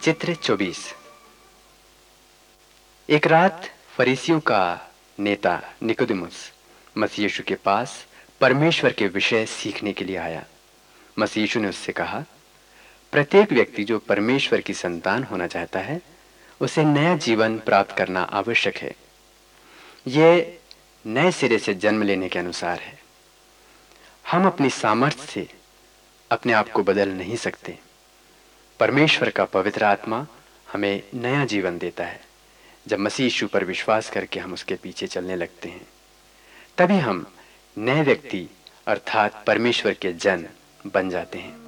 चित्र 24। एक रात फरीसियों का नेता निकोदेमुस मसीह यीशु के पास परमेश्वर के विषय सीखने के लिए आया। मसीह यीशु ने उससे कहा, प्रत्येक व्यक्ति जो परमेश्वर की संतान होना चाहता है, उसे नया जीवन प्राप्त करना आवश्यक है। यह नए सिरे से जन्म लेने के अनुसार है। हम अपनी सामर्थ्य से अपने आप को बदल नहीं सकते। परमेश्वर का पवित्र आत्मा हमें नया जीवन देता है। जब मसीह यीशु पर विश्वास करके हम उसके पीछे चलने लगते हैं, तभी हम नए व्यक्ति अर्थात परमेश्वर के जन बन जाते हैं।